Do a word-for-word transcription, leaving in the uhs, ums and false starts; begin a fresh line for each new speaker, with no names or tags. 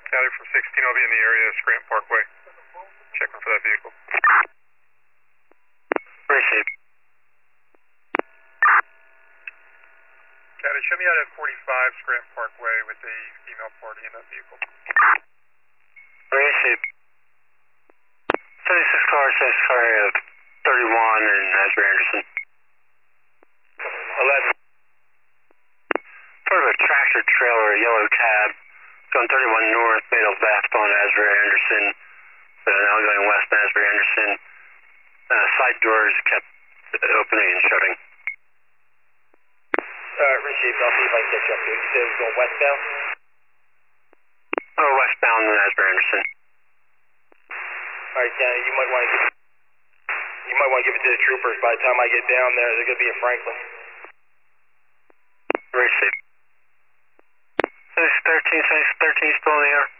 Scotty from sixteen will be in the area, Scranton Parkway. Checking for that vehicle.
Appreciate it.
Scotty, show me out at forty-five Scranton Parkway with the female party in that vehicle.
Appreciate it. seventy-six car, seventy-six car, uh, thirty-one and Asbury Anderson.
eleven.
Sort of a tractor trailer, yellow cab, going thirty-one north, made a left on Asbury Anderson, but now going west on Asbury Anderson. Uh, side doors kept opening and shutting.
Alright, received. I'll see if I can catch up to it. You said it was going westbound?
Oh, westbound on Asbury Anderson.
Alright, Danny, you might want to give it, you might want to give it to the troopers. By the time I get down there, they're going to be in Franklin.
Received. seventy-six thirteen, seventy-six thirteen still in the air.